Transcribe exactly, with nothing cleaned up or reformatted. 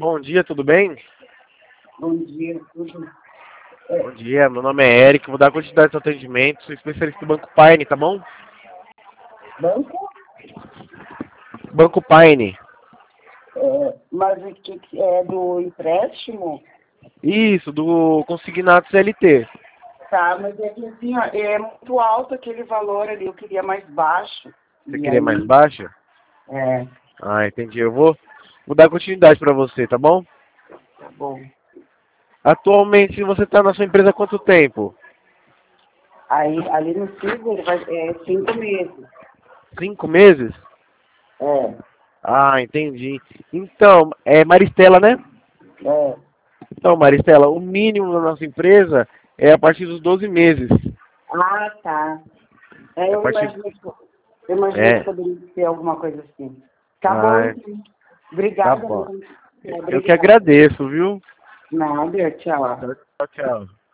Bom dia, tudo bem? Bom dia, tudo. Bom dia, meu nome é Eric, vou dar continuidade ao atendimento, sou especialista do Banco Paine, tá bom? Banco? Banco Paine. É, mas o que que é do empréstimo? Isso, do consignado C L T. Tá, mas é que assim, ó, é muito alto aquele valor ali, eu queria mais baixo. Você E queria mais aí, baixa? é, Ah, entendi. Eu vou, vou dar continuidade para você, tá bom? tá bom. Atualmente você está na sua empresa há quanto tempo? Aí, ali no Silver vai, é cinco meses. Cinco meses? É, Ah, entendi. Então, é Maristela, né? é. Então, Maristela, o mínimo na nossa empresa é a partir dos doze meses. Ah, tá. É, É a eu partir... imaginei que, eu imaginei que É. poderia ser alguma coisa assim. Tá bom, Ah, então. tá Obrigada, bom. né? É, Eu que obrigada. agradeço, viu? Nada, tchau. Tchau, tchau.